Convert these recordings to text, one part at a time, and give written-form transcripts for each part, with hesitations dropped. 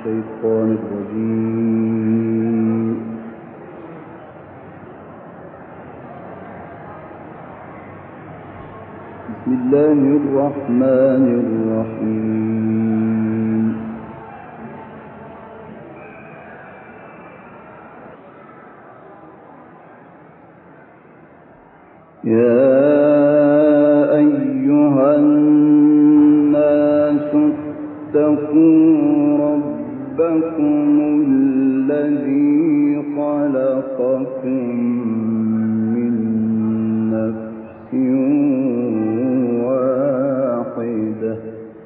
الشيطان الرجيم. بسم الله الرحمن الرحيم. يا أيها الناس اتقوا ربكم الذي خلقكم من نفس واحدة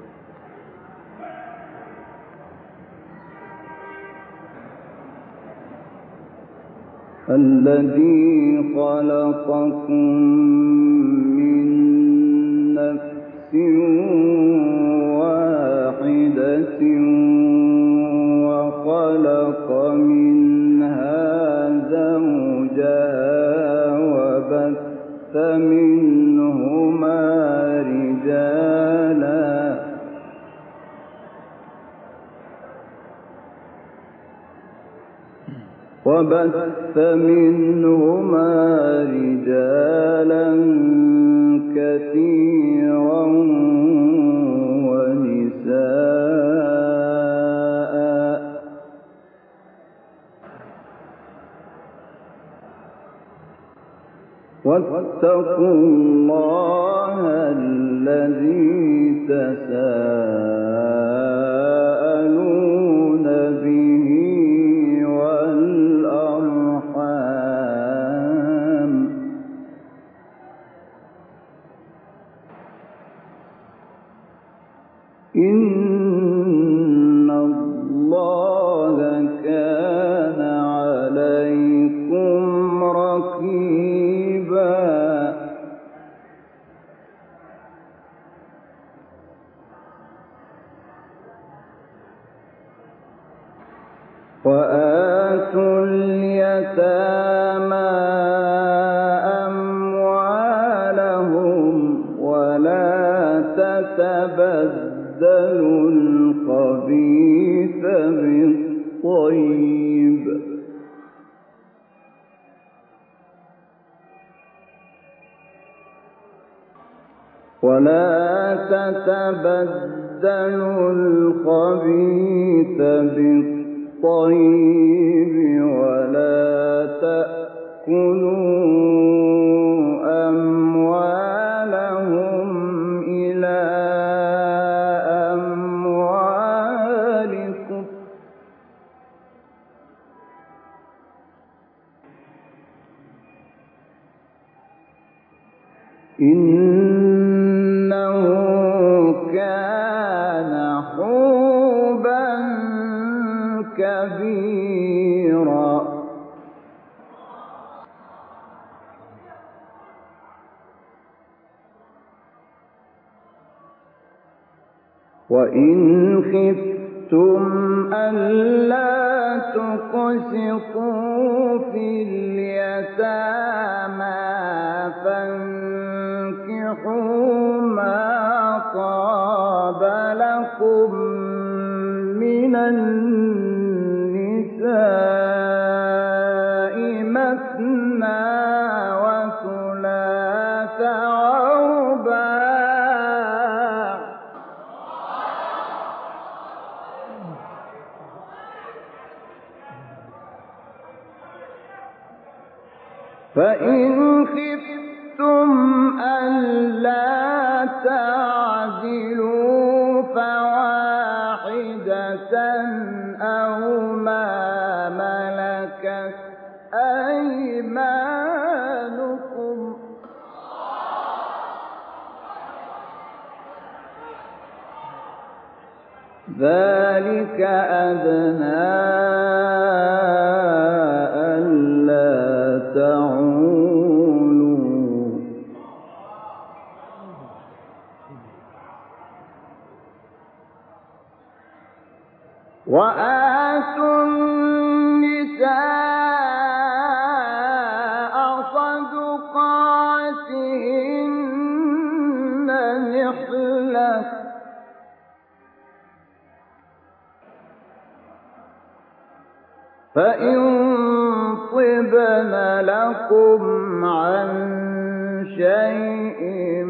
وخلق منها زوجها وبث منهما رجالا كثيرا ونساء واتقوا الله الذي تساءلون به والأرحام إن الله كان عليكم رقيبا. وآتوا اليتامى أموالهم ولا تتبدلوا الخبيث بالطيب ولا تأكلوا أموالهم إلى أموالكم إنه كان حوبا كبيرا. وإن خفتم ألا تقسطوا في اليتامى فانكحوا ما طاب لكم من النساء مثنى وثلاث ورباع فإن خفتم ألا تعدلوا فواحدة أو ما ملكت أيمانكم ذلك أدنى ألا تعولوا. وآتوا النساء صدقاتهن نحلة فإن طبن لكم عن شيء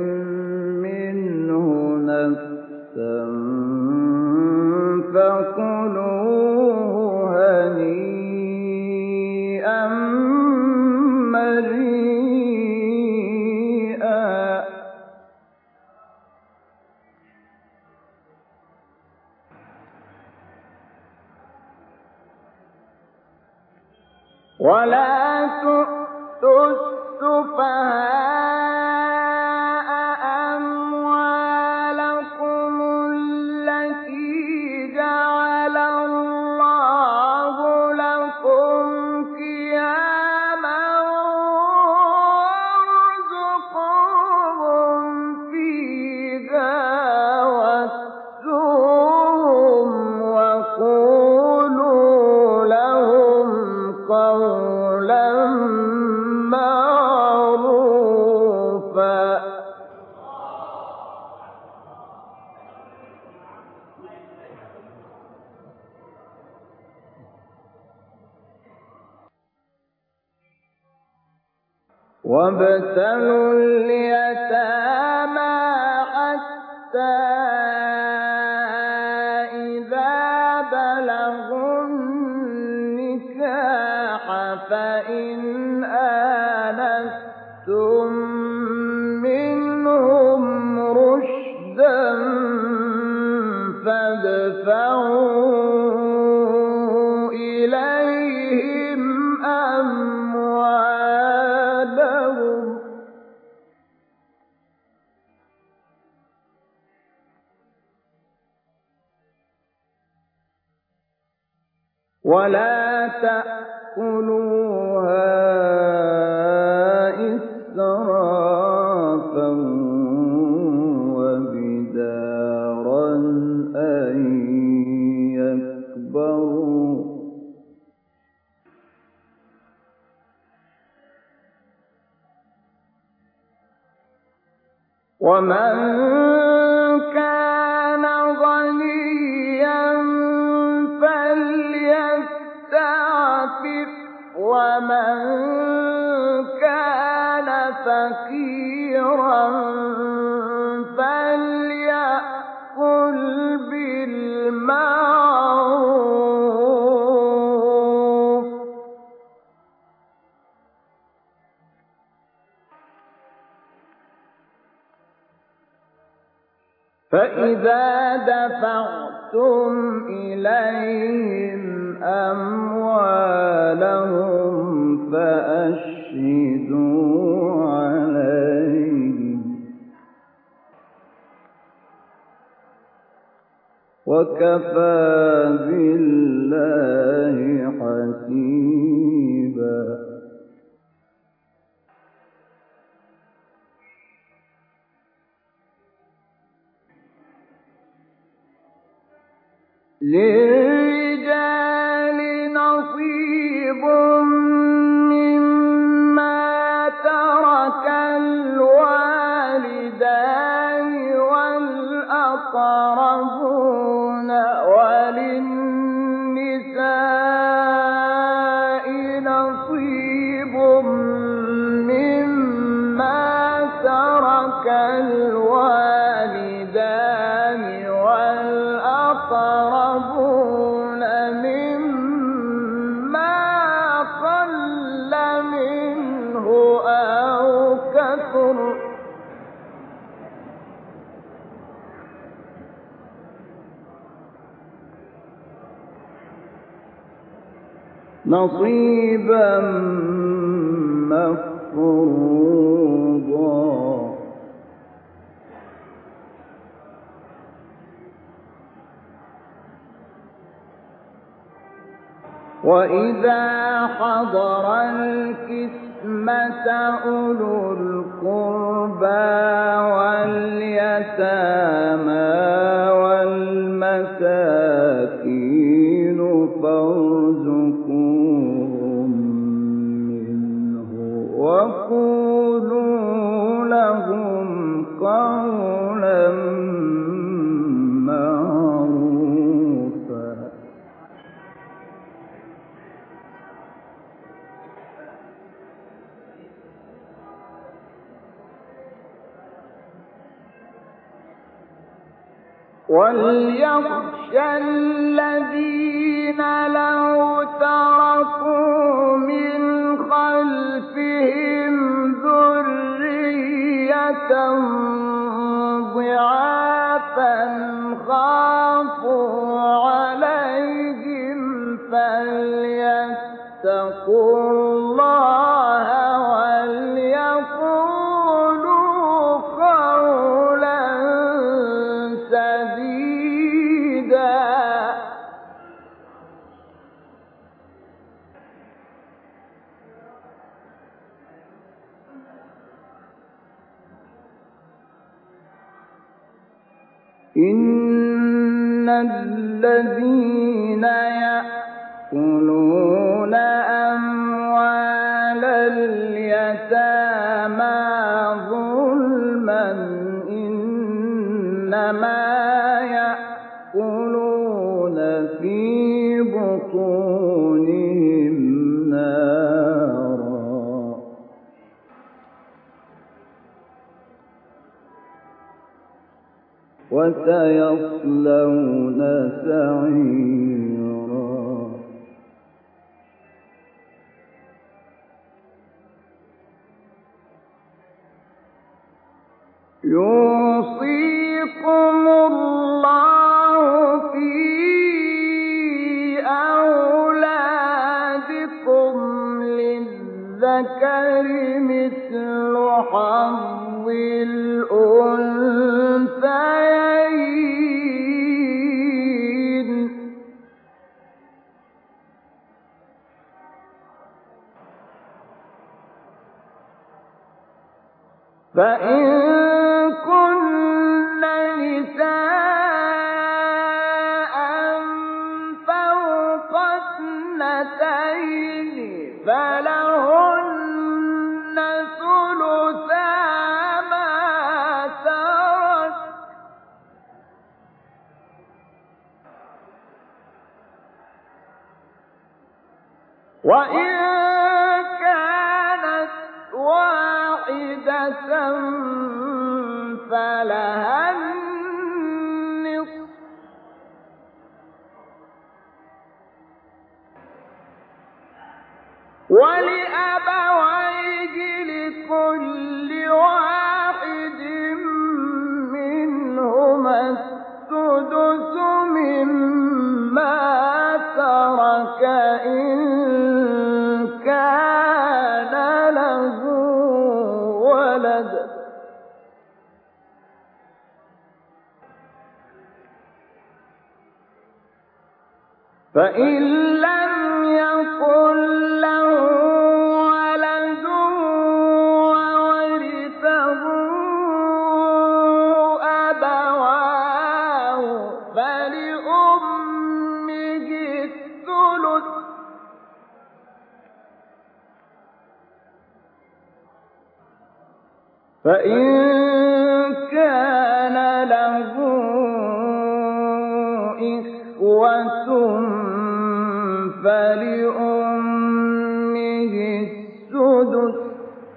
منه نفسا فكلوه هنيئا مريئا. ولا تؤتوا السفهاء أموالكم التي جعل الله لكم قياما وارزقوهم فيها واكسوهم وقولوا لهم قولا معروفا. وابتلوا اليتامى حتى إذا بلغوا النكاح فإن آنستم منهم رشدا فادفعوا إليهم أموالهم ولا تأكلوها إسرافا وبدارا أن يكبروا ومن كان غنيا فليستعفف ومن كان فقيرا فليأكل بالمعروف. فإذا دفعتم إليهم أموالهم فأشهدوا عليهم وكفى بالله حسيبا. للرجال نصيب مما ترك الوالدان والأقربون وللنساء نصيب مما ترك الوالدان والأقربون مما قل منه أو كثر. نصيبا مفروضا. وإذا حضر القسمة أولو القربى واليتامى والمساكين فارزقوهم منه وقولوا لهم قولا معروفا. وَلْيَخْشَ الَّذِينَ لَوْ تَرَكُوا مِنْ خَلْفِهِمْ ذُرِّيَّةً ضِعَافًا خَافُوا عَلَيْهِمْ فَلْيَتَّقُوا اللَّهَ وَلْيَقُولُوا قَوْلًا سَدِيدًا. إِنَّ الَّذِينَ يَأْكُلُونَ أَمْوَالَ الْيَتَامَى ظُلْمًا إِنَّمَا يَأْكُلُونَ فِي بُطُونِهِمْ نَارًا وَسَيَصْلَوْنَ سَعِيرًا. يُوصِيكُمُ اللَّهُ فِي أَوْلَادِكُمْ لِلذَّكَرِ مِثْلُ حَظِّ الْأُنثَيَيْنِ ۚ فَإِن كُنَّ نِسَاءً فَوْقَ اثْنَتَيْنِ فَلَهُنَّ ثُلُثَا مَا تَرَكَ ۚ وَإِن كَانَتْ وَاحِدَةً فَلَهَا النِّصْفُ ۚ وَلِأَبَوَيْهِ لِكُلِّ وَاحِدٍ مِّنْهُمَا السُّدُسُ مِمَّا تَرَكَ إِن كَانَ لَهُ وَلَدٌ ۚ فَإِن لَّمْ يَكُن لَّهُ وَلَدٌ وَوَرِثَهُ أَبَوَاهُ فَلِأُمِّهِ الثُّلُثُ ۚ فَإِن كَانَ لَهُ إِخْوَةٌ فَلِأُمِّهِ السُّدُسُ ۚ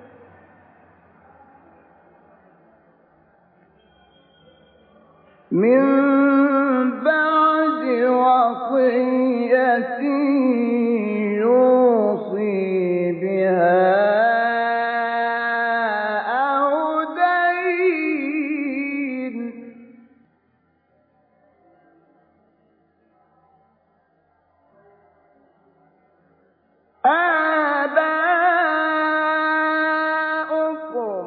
مِن بَعْدِ وَصِيَّةٍ يُوصِي بِهَا أَوْ دَيْنٍ ۗ آبَاؤُكُمْ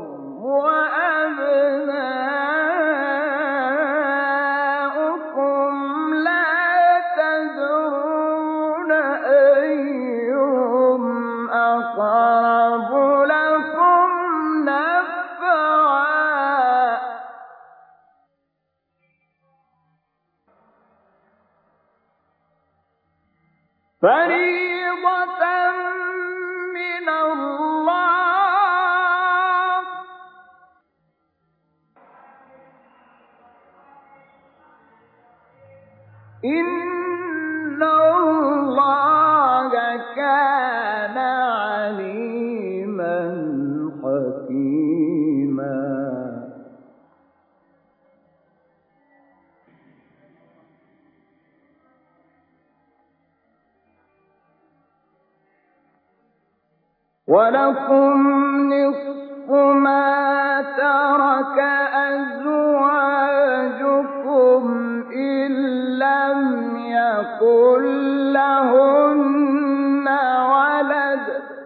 وَأَبْنَاؤُكُمْ لَا تَدْرُونَ أَيُّهُمْ أَقْرَبُ لَكُمْ نَفْعًا ۚ فَرِيضَةً مِّنَ اللَّهِ ۗ إِنَّ اللَّهَ كَانَ عَلِيمًا حَكِيمًا. ولكم نصف ما ترك أزواجكم إن لم يكن لهن ولد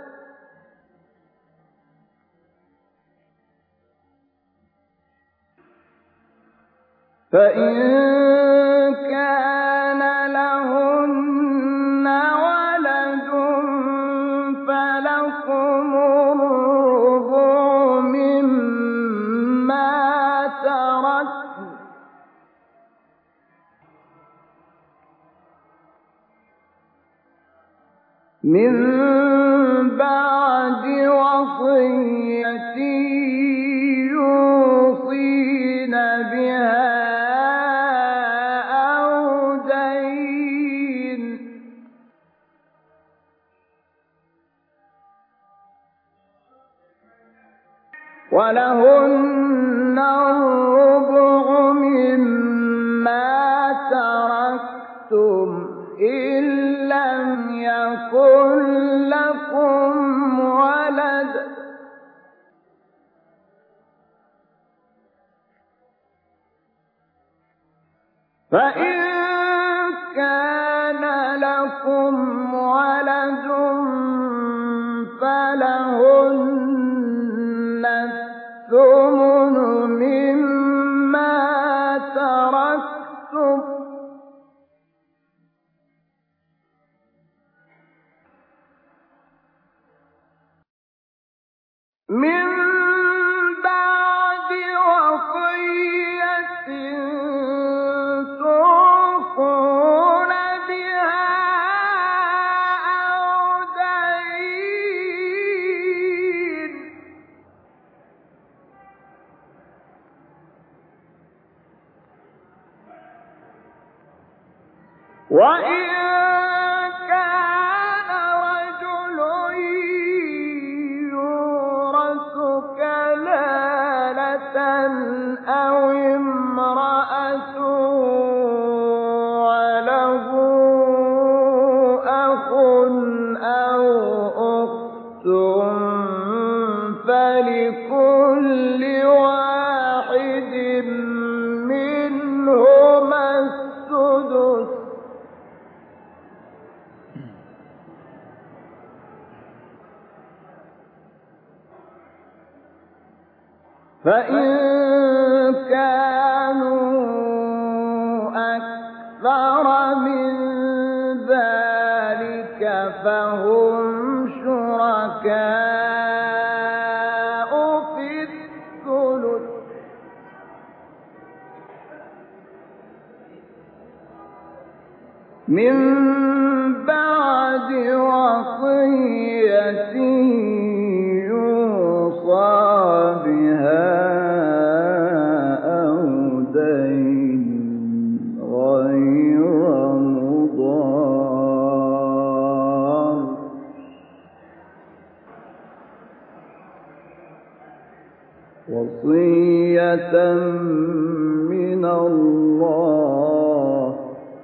فإن كان لهن ولد فلكم الربع مما تركن من بعد وصية يوصين بها ولهن الربع مما تركتم إن لم يكن لكم ولد فإن كان لكم ولد فلهن الثمن مما تركتم من بعد وصية توصون بها أو دين وإن كان رجل يورث كلالة أو امرأة وله أخ أو أخت فلكل واحد منهما السدس فإن كانوا أكثر من ذلك فهم شركاء في الثلث من بعد وصية يوصى بها أو دين غير مضار وصية من الله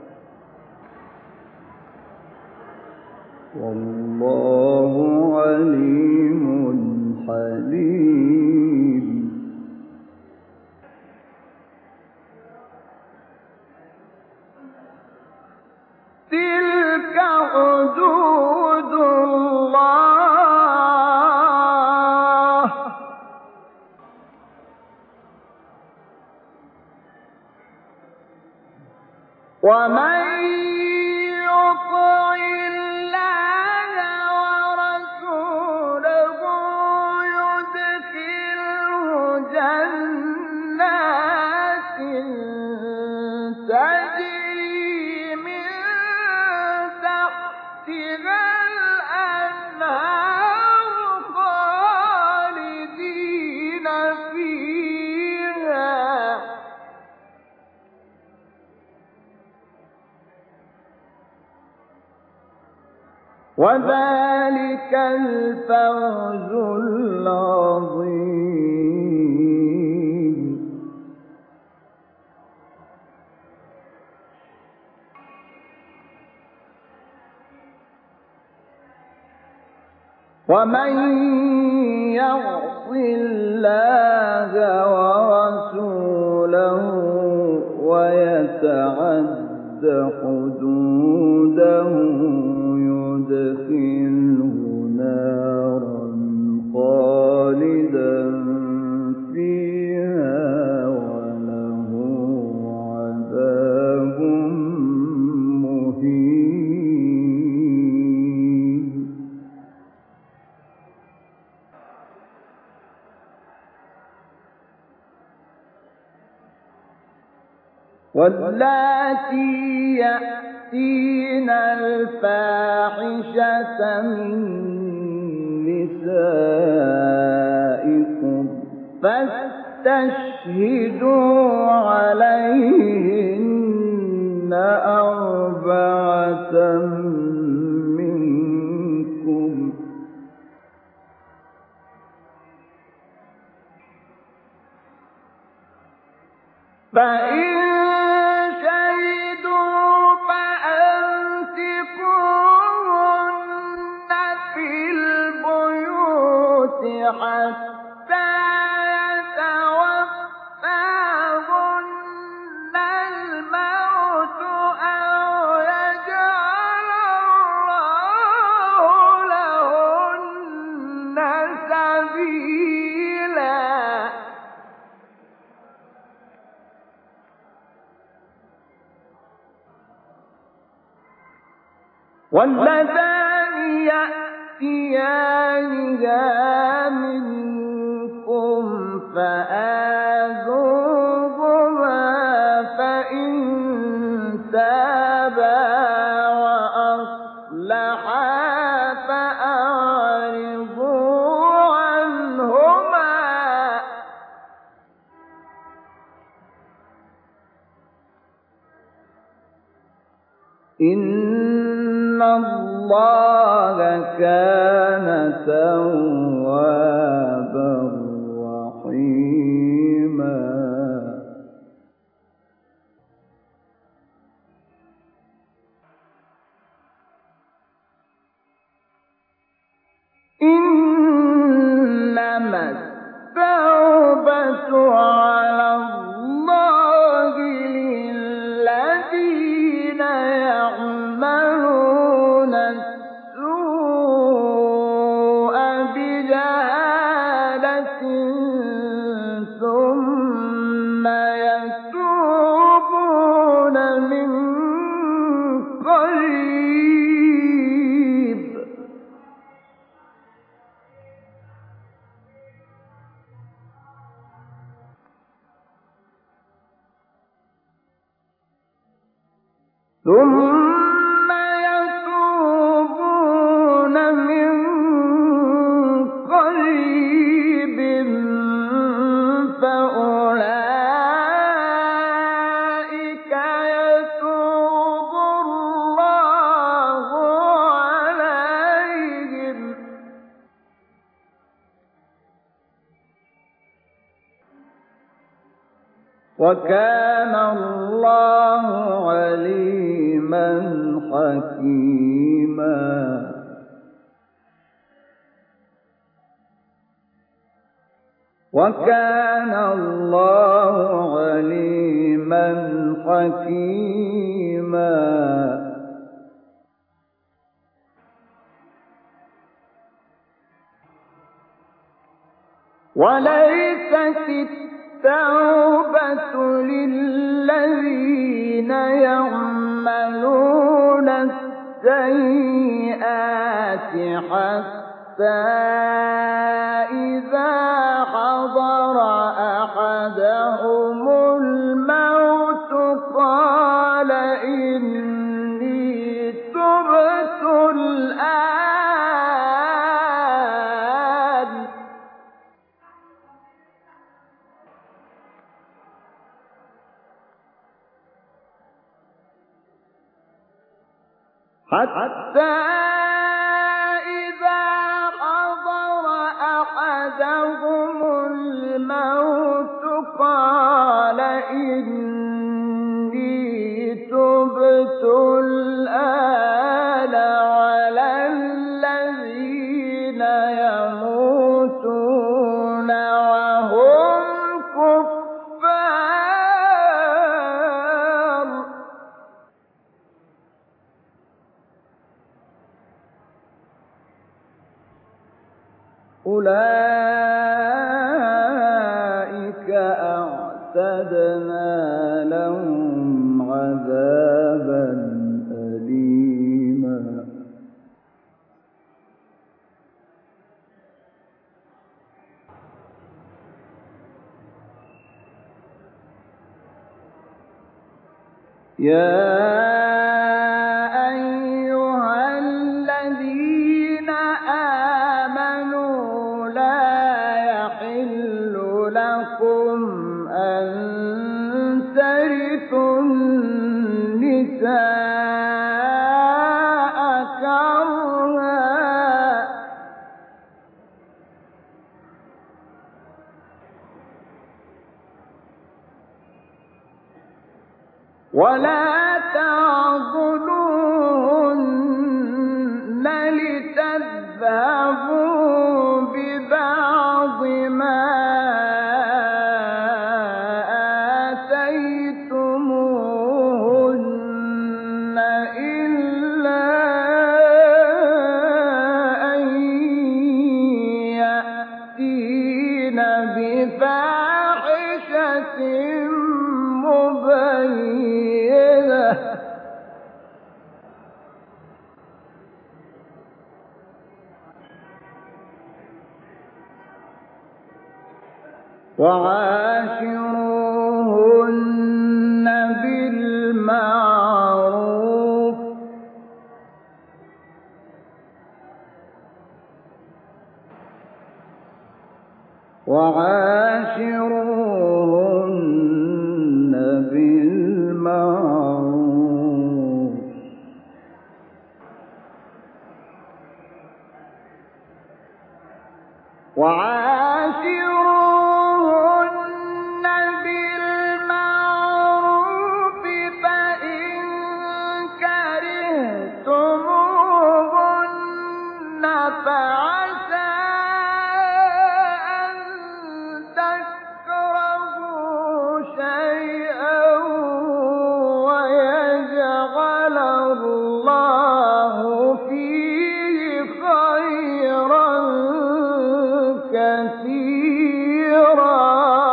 والله عليم حليم تلك حدود الله ومن يطع الله ورسوله يدخله جنات تجري من تحتها الأنهار خالدين فيها وذلك الفوز العظيم ومن يعص الله ورسوله ويتعد حدوده يدخله نارا خالدا فيها وله عذاب مهين. واللاتي يأتين الفاحشة من نسائكم فاستشهدوا عليهن 4 منكم فإن حتى يتوفاهن الموت أو يجعل الله لهن سبيلا. واللذان يأتيانها منكم فآذوهما فإن تابا وأصلحا فأعرضوا عنهما إن الله كان توابا رحيما. إنما التوبة على الله للذين يعملون السوء بجهالة ثم يتوبون من قريب فأولئك يتوب الله عليهم وكان الله عليما حكيما. وكان الله عليما حكيما. وليست التوبة للذين يعملون السيئات حتى إذا حضر أحدهم الموت قال إني تبت الآن حتى إذا حضر أحدهم الموت قال إني تبت الآن ولا الذين أولئك أعتدنا لهم عذابا أليما يا أيها الذين آمنوا لا يحل لكم أن ترثوا النساء كرها ولا تعضلوهن لتذهبوا ببعض ما آتيتموهن إلا أن يأتين بفاحشة مبينة وعاشروهن بالمعروف فإن كرهتموهن فعسى أن تكرهوا شيئا ويجعل الله فيه خيرا كثيرا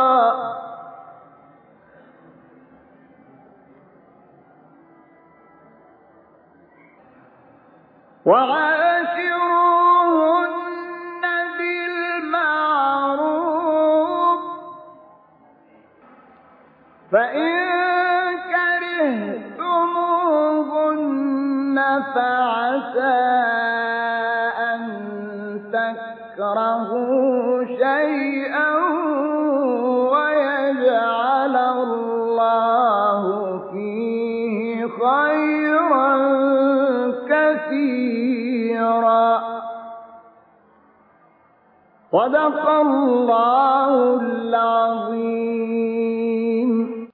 وعاشروهن بالمعروف فإن كرهتموهن فعسى أن تكرهوا شيئا ويجعل الله فيه خيرا كثيرا صدق الله العظيم.